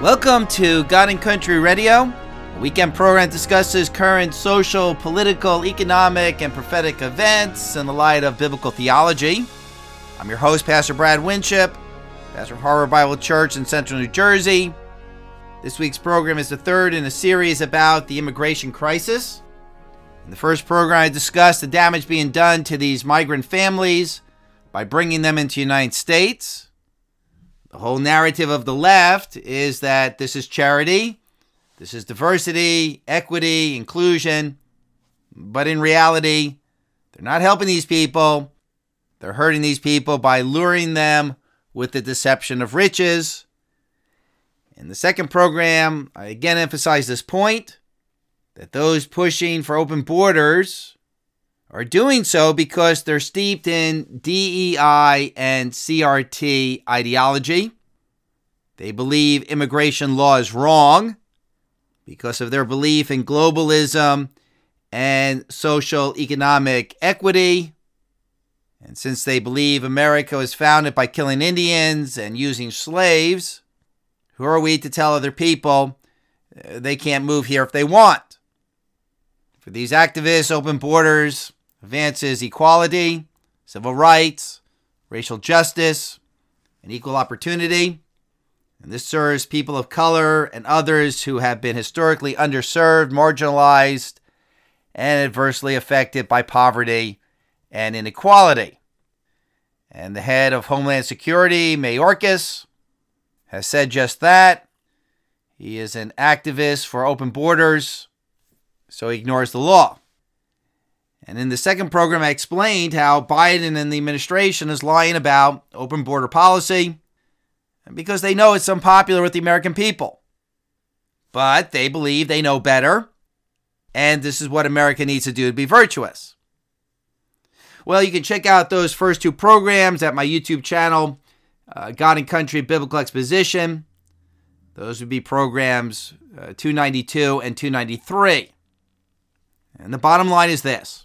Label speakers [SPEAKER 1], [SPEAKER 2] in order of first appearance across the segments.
[SPEAKER 1] Welcome to God and Country Radio. A weekend program discusses current social, political, economic, and prophetic events in the light of biblical theology. I'm your host, Pastor Brad Winship, pastor of Harbor Bible Church in Central New Jersey. This week's program is the third in a series about the immigration crisis. In the first program, I discussed the damage being done to these migrant families by bringing them into the United States. The whole narrative of the left is that this is charity, this is diversity, equity, inclusion, but in reality, they're not helping these people. They're hurting these people by luring them with the deception of riches. In the second program, I again emphasize this point, that those pushing for open borders are doing so because they're steeped in DEI and CRT ideology. They believe immigration law is wrong because of their belief in globalism and social economic equity. And since they believe America was founded by killing Indians and using slaves, who are we to tell other people they can't move here if they want? For these activists, open borders advances equality, civil rights, racial justice, and equal opportunity. And this serves people of color and others who have been historically underserved, marginalized, and adversely affected by poverty and inequality. And the head of Homeland Security, Mayorkas, has said just that. He is an activist for open borders, so he ignores the law. And in the second program, I explained how Biden and the administration is lying about open border policy because they know it's unpopular with the American people. But they believe they know better, and this is what America needs to do to be virtuous. Well, you can check out those first two programs at my YouTube channel, God and Country Biblical Exposition. Those would be programs 292 and 293. And the bottom line is this.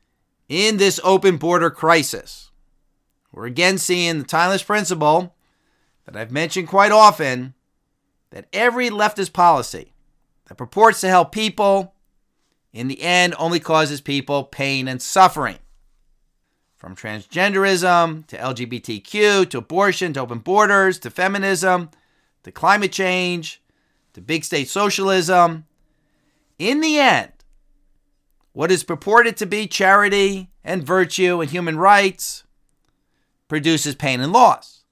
[SPEAKER 1] In this open border crisis, we're again seeing the timeless principle that I've mentioned quite often, that every leftist policy that purports to help people, in the end only causes people pain and suffering. From transgenderism, to LGBTQ, to abortion, to open borders, to feminism, to climate change, to big state socialism. In the end, what is purported to be charity and virtue and human rights produces pain and loss.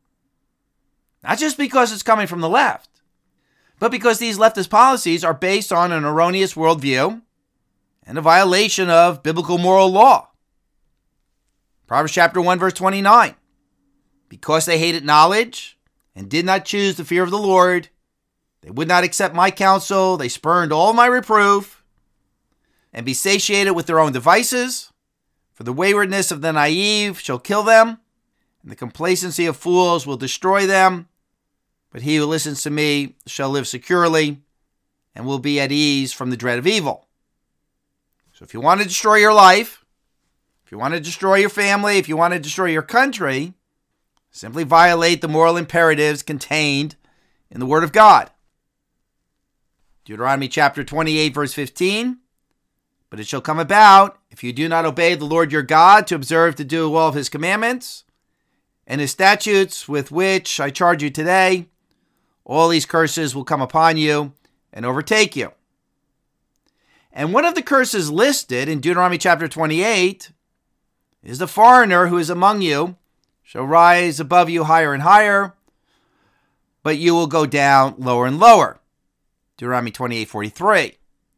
[SPEAKER 1] Not just because it's coming from the left, but because these leftist policies are based on an erroneous worldview and a violation of biblical moral law. Proverbs chapter 1, verse 29. Because they hated knowledge and did not choose the fear of the Lord, they would not accept my counsel, they spurned all my reproof, and be satiated with their own devices. For the waywardness of the naive shall kill them, and the complacency of fools will destroy them. But he who listens to me shall live securely, and will be at ease from the dread of evil. So if you want to destroy your life, if you want to destroy your family, if you want to destroy your country, simply violate the moral imperatives contained in the Word of God. Deuteronomy chapter 28, verse 15. But it shall come about, if you do not obey the Lord your God to observe to do all of his commandments and his statutes with which I charge you today, all these curses will come upon you and overtake you. And one of the curses listed in Deuteronomy chapter 28 is the foreigner who is among you shall rise above you higher and higher, but you will go down lower and lower. Deuteronomy 28:43.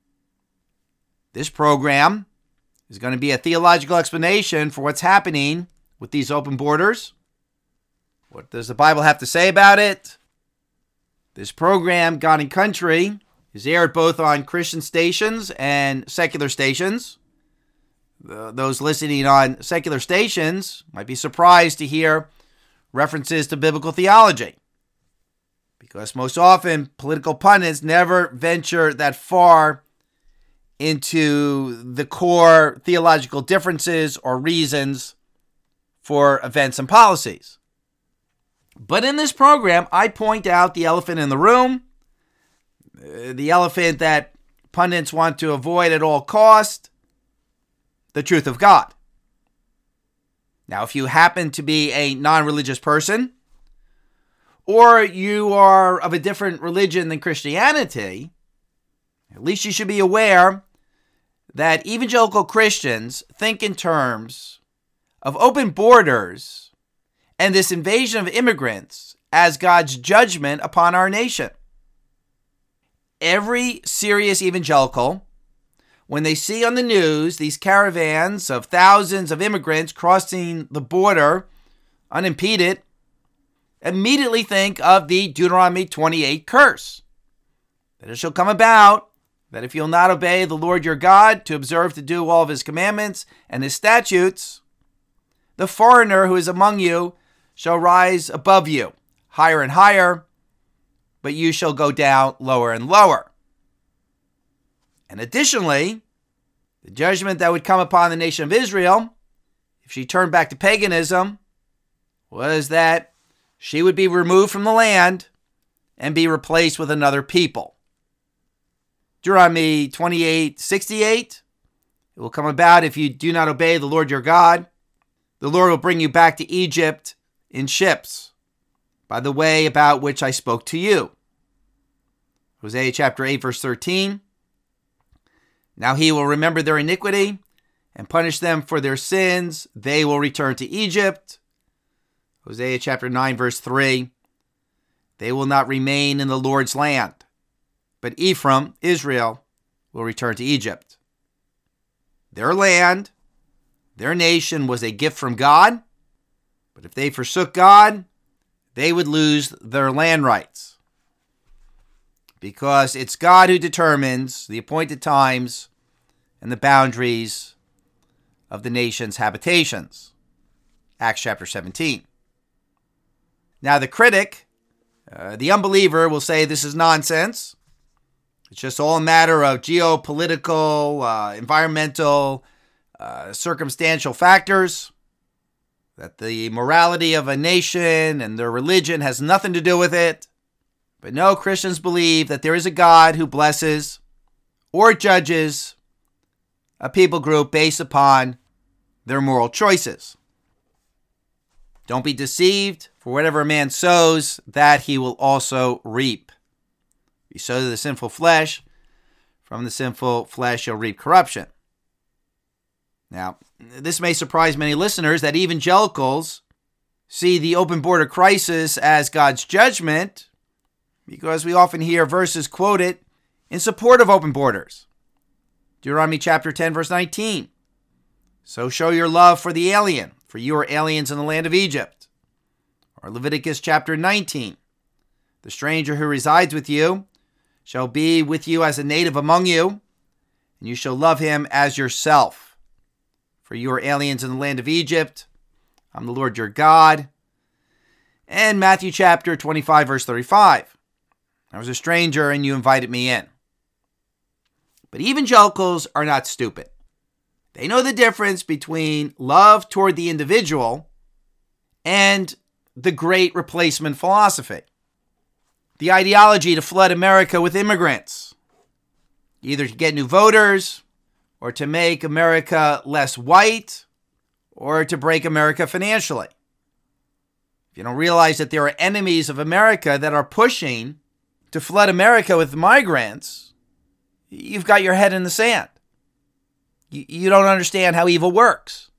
[SPEAKER 1] This program is going to be a theological explanation for what's happening with these open borders. What does the Bible have to say about it? This program, God and Country, is aired both on Christian stations and secular stations. Those listening on secular stations might be surprised to hear references to biblical theology, because most often political pundits never venture that far into the core theological differences or reasons for events and policies. But in this program, I point out the elephant in the room, the elephant that pundits want to avoid at all cost, the truth of God. Now, if you happen to be a non-religious person, or you are of a different religion than Christianity, at least you should be aware that evangelical Christians think in terms of open borders and this invasion of immigrants as God's judgment upon our nation. Every serious evangelical, when they see on the news these caravans of thousands of immigrants crossing the border unimpeded, immediately think of the Deuteronomy 28 curse, that it shall come about that if you'll not obey the Lord your God to observe to do all of his commandments and his statutes, the foreigner who is among you shall rise above you, higher and higher, but you shall go down lower and lower. And additionally, the judgment that would come upon the nation of Israel, if she turned back to paganism, was that she would be removed from the land and be replaced with another people. Deuteronomy 28:68, it will come about if you do not obey the Lord your God, the Lord will bring you back to Egypt in ships, by the way about which I spoke to you. Hosea chapter 8, verse 13, now he will remember their iniquity and punish them for their sins. They will return to Egypt. Hosea chapter 9, verse 3, they will not remain in the Lord's land, but Ephraim, Israel, will return to Egypt. Their land, their nation was a gift from God, but if they forsook God, they would lose their land rights. Because it's God who determines the appointed times and the boundaries of the nation's habitations. Acts chapter 17. Now the critic, the unbeliever, will say this is nonsense. It's just all a matter of geopolitical, environmental, circumstantial factors, that the morality of a nation and their religion has nothing to do with it. But no, Christians believe that there is a God who blesses or judges a people group based upon their moral choices. Don't be deceived, for whatever a man sows, that he will also reap. If you sow to the sinful flesh, from the sinful flesh you'll reap corruption. Now, this may surprise many listeners that evangelicals see the open border crisis as God's judgment, because we often hear verses quoted in support of open borders. Deuteronomy chapter 10, verse 19. So show your love for the alien, for you are aliens in the land of Egypt. Or Leviticus chapter 19. The stranger who resides with you shall be with you as a native among you, and you shall love him as yourself. For you are aliens in the land of Egypt. I'm the Lord your God. And Matthew chapter 25, verse 35. I was a stranger and you invited me in. But evangelicals are not stupid. They know the difference between love toward the individual and the great replacement philosophy. The ideology to flood America with immigrants, either to get new voters, or to make America less white, or to break America financially. If you don't realize that there are enemies of America that are pushing to flood America with migrants, you've got your head in the sand. You don't understand how evil works.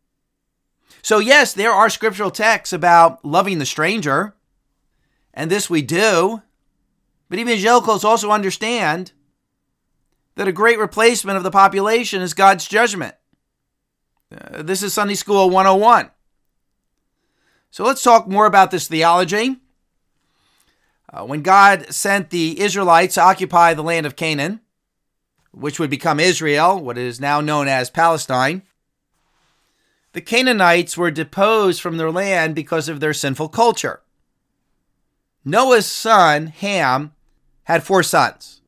[SPEAKER 1] So yes, there are scriptural texts about loving the stranger, and this we do, but evangelicals also understand that a great replacement of the population is God's judgment. This is Sunday School 101. So let's talk more about this theology. When God sent the Israelites to occupy the land of Canaan, which would become Israel, what is now known as Palestine, the Canaanites were deposed from their land because of their sinful culture. Noah's son, Ham, had 4 sons: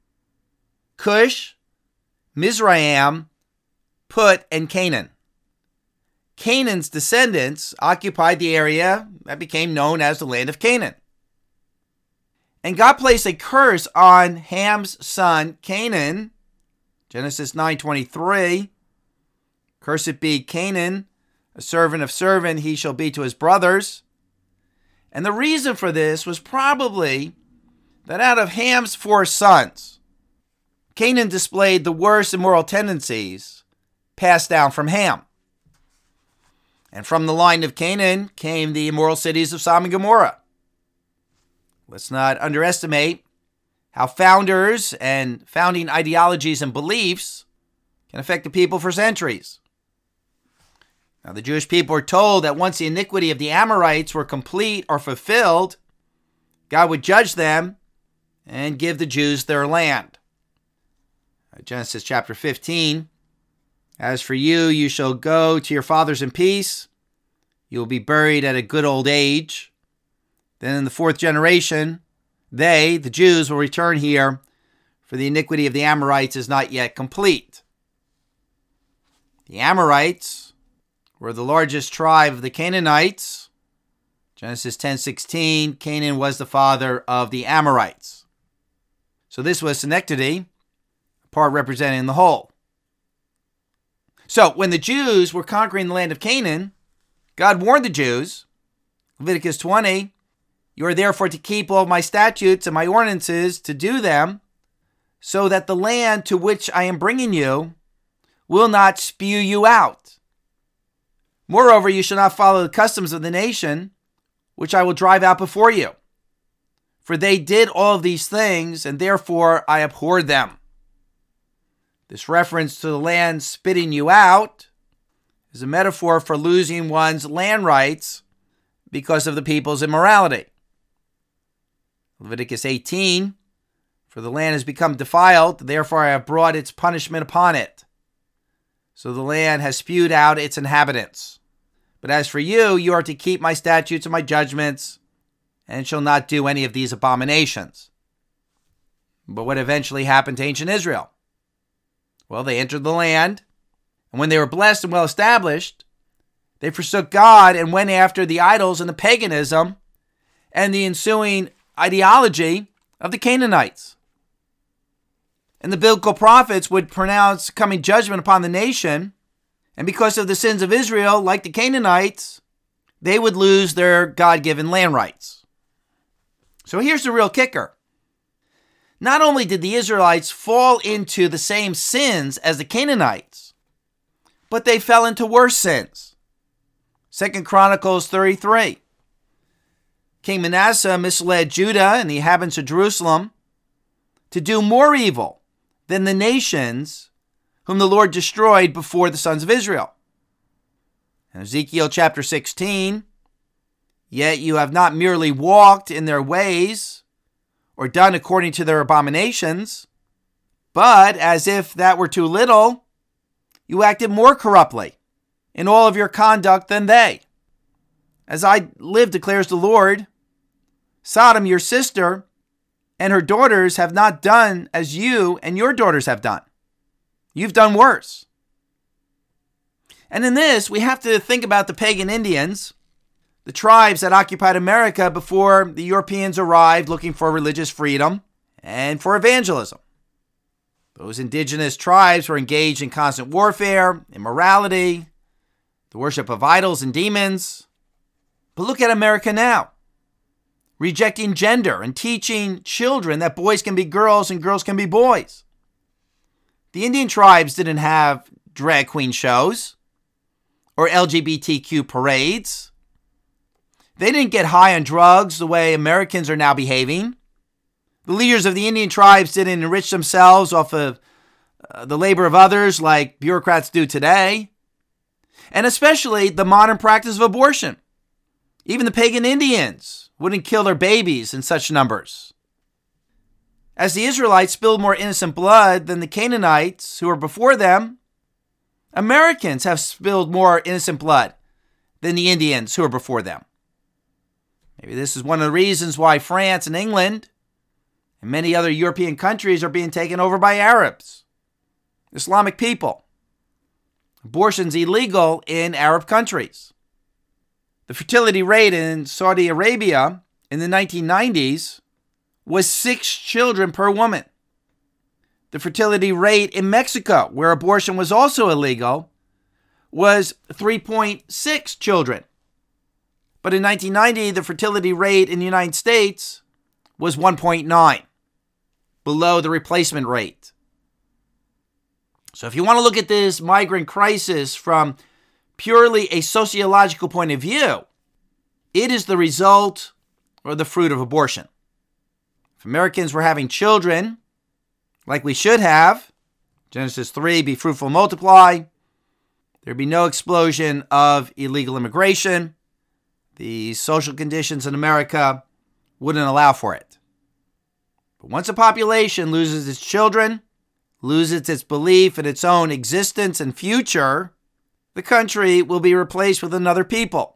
[SPEAKER 1] Cush, Mizraim, Put, and Canaan. Canaan's descendants occupied the area that became known as the land of Canaan. And God placed a curse on Ham's son Canaan. Genesis 9:23. Cursed be Canaan, a servant of servant he shall be to his brothers. And the reason for this was probably that out of Ham's 4 sons, Canaan displayed the worst immoral tendencies passed down from Ham. And from the line of Canaan came the immoral cities of Sodom and Gomorrah. Let's not underestimate how founders and founding ideologies and beliefs can affect the people for centuries. Now, the Jewish people were told that once the iniquity of the Amorites were complete or fulfilled, God would judge them and give the Jews their land. Genesis chapter 15. As for you, you shall go to your fathers in peace. You will be buried at a good old age. Then in the 4th generation, they, the Jews, will return here, for the iniquity of the Amorites is not yet complete. The Amorites were the largest tribe of the Canaanites. Genesis 10:16, Canaan was the father of the Amorites. So this was synecdoche, a part representing the whole. So when the Jews were conquering the land of Canaan, God warned the Jews, Leviticus 20, you are therefore to keep all my statutes and my ordinances to do them, so that the land to which I am bringing you will not spew you out. Moreover, you shall not follow the customs of the nation, which I will drive out before you. For they did all of these things, and therefore I abhorred them. This reference to the land spitting you out is a metaphor for losing one's land rights because of the people's immorality. Leviticus 18, for the land has become defiled, therefore I have brought its punishment upon it. So the land has spewed out its inhabitants. But as for you, you are to keep my statutes and my judgments, and shall not do any of these abominations. But what eventually happened to ancient Israel? Well, they entered the land, and when they were blessed and well established, they forsook God and went after the idols and the paganism and the ensuing ideology of the Canaanites. And the biblical prophets would pronounce coming judgment upon the nation, and because of the sins of Israel, like the Canaanites, they would lose their God-given land rights. So here's the real kicker. Not only did the Israelites fall into the same sins as the Canaanites, but they fell into worse sins. 2 Chronicles 33. King Manasseh misled Judah and the inhabitants of Jerusalem to do more evil than the nations whom the Lord destroyed before the sons of Israel. In Ezekiel chapter 16, yet you have not merely walked in their ways or done according to their abominations, but as if that were too little, you acted more corruptly in all of your conduct than they. As I live, declares the Lord, Sodom, your sister, and her daughters have not done as you and your daughters have done. You've done worse. And in this, we have to think about the pagan Indians, the tribes that occupied America before the Europeans arrived looking for religious freedom and for evangelism. Those indigenous tribes were engaged in constant warfare, immorality, the worship of idols and demons. But look at America now, rejecting gender and teaching children that boys can be girls and girls can be boys. The Indian tribes didn't have drag queen shows or LGBTQ parades. They didn't get high on drugs the way Americans are now behaving. The leaders of the Indian tribes didn't enrich themselves off of the labor of others like bureaucrats do today. And especially the modern practice of abortion. Even the pagan Indians wouldn't kill their babies in such numbers. As the Israelites spilled more innocent blood than the Canaanites who were before them, Americans have spilled more innocent blood than the Indians who were before them. Maybe this is one of the reasons why France and England and many other European countries are being taken over by Arabs, Islamic people, abortion's illegal in Arab countries. The fertility rate in Saudi Arabia in the 1990s was 6 children per woman. The fertility rate in Mexico, where abortion was also illegal, was 3.6 children. But in 1990, the fertility rate in the United States was 1.9, below the replacement rate. So if you want to look at this migrant crisis from purely a sociological point of view, it is the result or the fruit of abortion. If Americans were having children, like we should have, Genesis 3, be fruitful, multiply, there'd be no explosion of illegal immigration. The social conditions in America wouldn't allow for it. But once a population loses its children, loses its belief in its own existence and future, the country will be replaced with another people.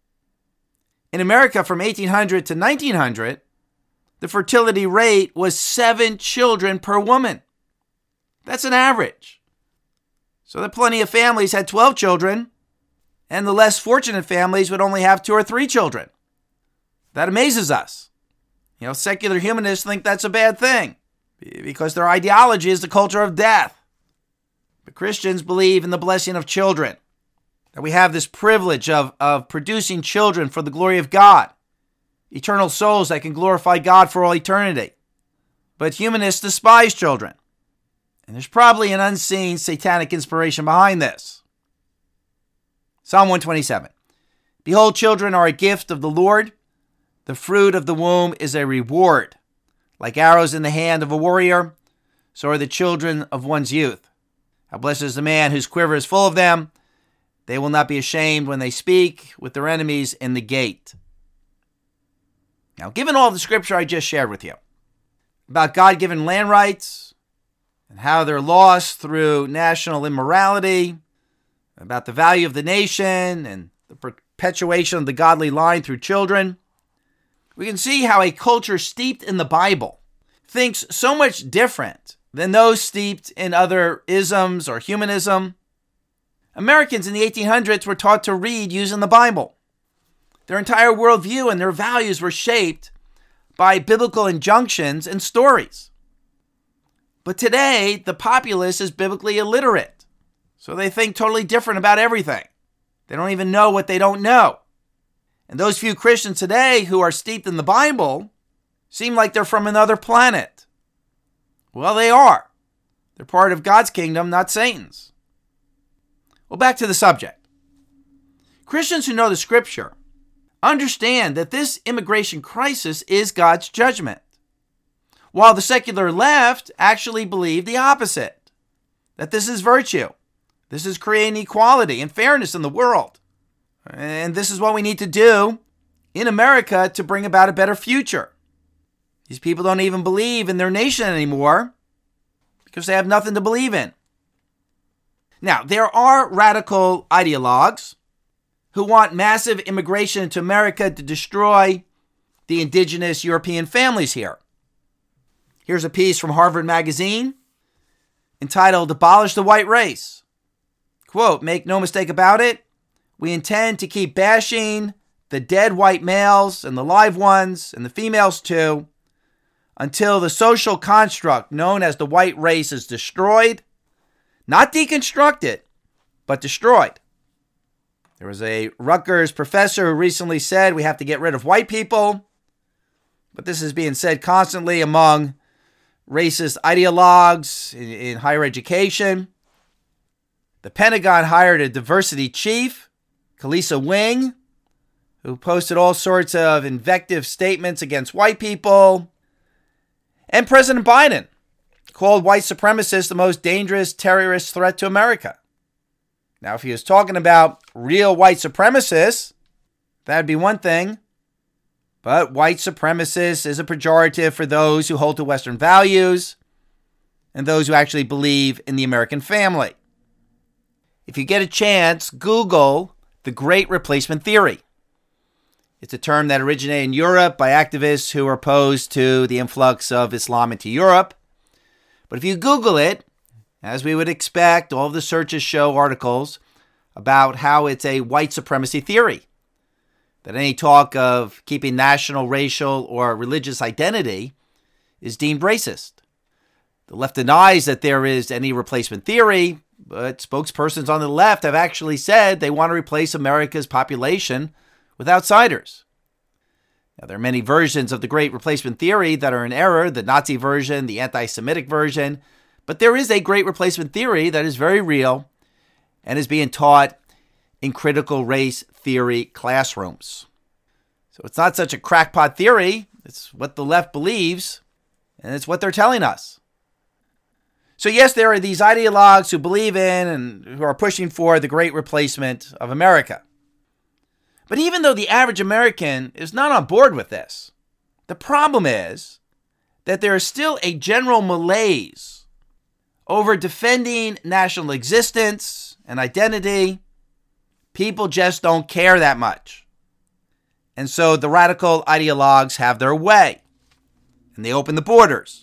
[SPEAKER 1] In America from 1800 to 1900, the fertility rate was 7 children per woman. That's an average. So that plenty of families had 12 children, and the less fortunate families would only have 2 or 3 children. That amazes us. Secular humanists think that's a bad thing because their ideology is the culture of death. But Christians believe in the blessing of children, that we have this privilege of producing children for the glory of God, eternal souls that can glorify God for all eternity. But humanists despise children, and there's probably an unseen satanic inspiration behind this. Psalm 127. Behold, children are a gift of the Lord. The fruit of the womb is a reward. Like arrows in the hand of a warrior, so are the children of one's youth. How blessed is the man whose quiver is full of them. They will not be ashamed when they speak with their enemies in the gate. Now, given all the scripture I just shared with you about God-given land rights and how they're lost through national immorality, about the value of the nation and the perpetuation of the godly line through children, we can see how a culture steeped in the Bible thinks so much different than those steeped in other isms or humanism. Americans in the 1800s were taught to read using the Bible. Their entire worldview and their values were shaped by biblical injunctions and stories. But today, the populace is biblically illiterate, so they think totally different about everything. They don't even know what they don't know. And those few Christians today who are steeped in the Bible seem like they're from another planet. Well, they are. They're part of God's kingdom, not Satan's. Well, back to the subject. Christians who know the scripture understand that this immigration crisis is God's judgment, while the secular left actually believe the opposite, that this is virtue. This is creating equality and fairness in the world. And this is what we need to do in America to bring about a better future. These people don't even believe in their nation anymore because they have nothing to believe in. Now, there are radical ideologues who want massive immigration into America to destroy the indigenous European families here. Here's a piece from Harvard Magazine entitled, "Abolish the White Race." Quote, "Make no mistake about it, we intend to keep bashing the dead white males and the live ones and the females too until the social construct known as the white race is destroyed, not deconstructed, but destroyed." There was a Rutgers professor who recently said we have to get rid of white people, but this is being said constantly among racist ideologues in higher education. The Pentagon hired a diversity chief, Kalisa Wing, who posted all sorts of invective statements against white people. And President Biden called white supremacists the most dangerous terrorist threat to America. Now, if he was talking about real white supremacists, that'd be one thing. But white supremacist is a pejorative for those who hold to Western values and those who actually believe in the American family. If you get a chance, Google the Great Replacement Theory. It's a term that originated in Europe by activists who are opposed to the influx of Islam into Europe. But if you Google it, As we would expect, all of the searches show articles about how it's a white supremacy theory, that any talk of keeping national, racial, or religious identity is deemed racist. The left denies that there is any replacement theory, but spokespersons on the left have actually said they want to replace America's population with outsiders. Now, there are many versions of the Great Replacement Theory that are in error, the Nazi version, the anti-Semitic version, but there is a Great Replacement Theory that is very real and is being taught in critical race theory classrooms. So it's not such a crackpot theory. It's what the left believes, and it's what they're telling us. So yes, there are these ideologues who believe in and who are pushing for the Great Replacement of America. But even though the average American is not on board with this, the problem is that there is still a general malaise over defending national existence and identity. People just don't care that much. And so the radical ideologues have their way, and they open the borders.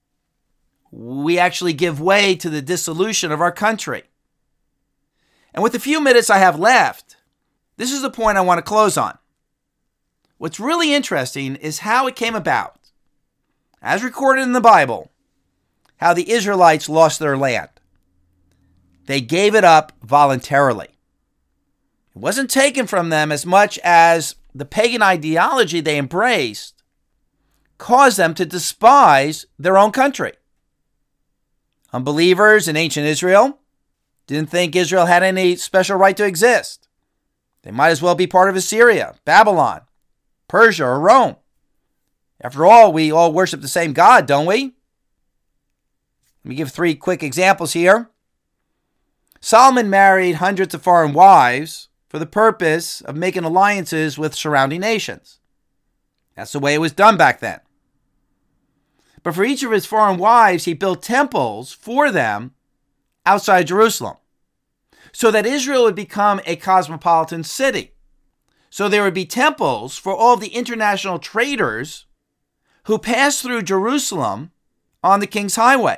[SPEAKER 1] We actually give way to the dissolution of our country. And with the few minutes I have left, this is the point I want to close on. What's really interesting is how it came about, as recorded in the Bible, how the Israelites lost their land. They gave it up voluntarily. It wasn't taken from them as much as the pagan ideology they embraced caused them to despise their own country. Unbelievers in ancient Israel didn't think Israel had any special right to exist. They might as well be part of Assyria, Babylon, Persia, or Rome. After all, we all worship the same God, don't we? Let me give 3 quick examples here. Solomon married hundreds of foreign wives for the purpose of making alliances with surrounding nations. That's the way it was done back then. But for each of his foreign wives, he built temples for them outside Jerusalem, so that Israel would become a cosmopolitan city. So there would be temples for all the international traders who passed through Jerusalem on the King's Highway.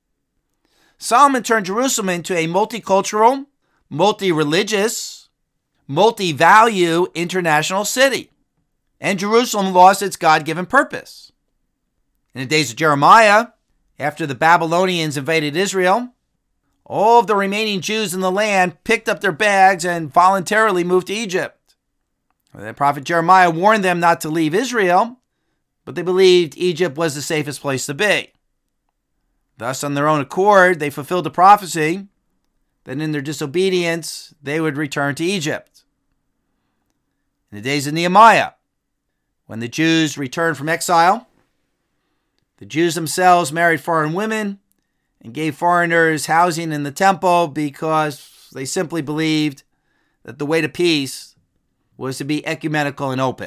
[SPEAKER 1] Solomon turned Jerusalem into a multicultural, multi-religious, multi-value international city. And Jerusalem lost its God-given purpose. In the days of Jeremiah, after the Babylonians invaded Israel, all of the remaining Jews in the land picked up their bags and voluntarily moved to Egypt. The prophet Jeremiah warned them not to leave Israel, but they believed Egypt was the safest place to be. Thus, on their own accord, they fulfilled the prophecy that in their disobedience, they would return to Egypt. In the days of Nehemiah, when the Jews returned from exile, the Jews themselves married foreign women and gave foreigners housing in the temple because they simply believed that the way to peace was to be ecumenical and open.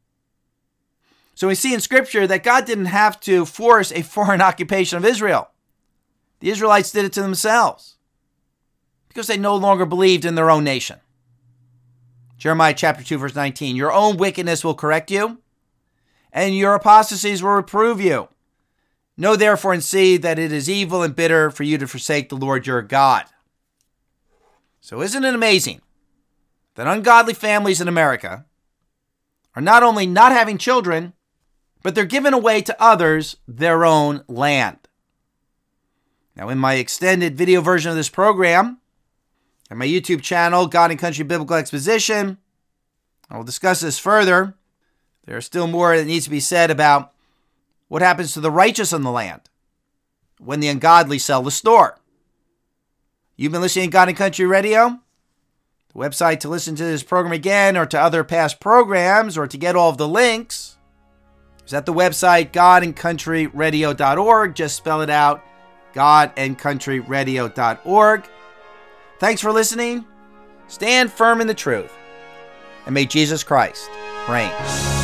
[SPEAKER 1] So we see in Scripture that God didn't have to force a foreign occupation of Israel. The Israelites did it to themselves because they no longer believed in their own nation. Jeremiah chapter 2, verse 19, your own wickedness will correct you, and your apostasies will reprove you. Know therefore and see that it is evil and bitter for you to forsake the Lord your God. So isn't it amazing that ungodly families in America are not only not having children, but they're giving away to others their own land? Now, in my extended video version of this program, and my YouTube channel, God and Country Biblical Exposition, I will discuss this further. There's still more that needs to be said about what happens to the righteous in the land when the ungodly sell the store. You've been listening to God and Country Radio. The website to listen to this program again or to other past programs or to get all of the links is at the website godandcountryradio.org. Just spell it out, godandcountryradio.org. Thanks for listening. Stand firm in the truth, and may Jesus Christ reign.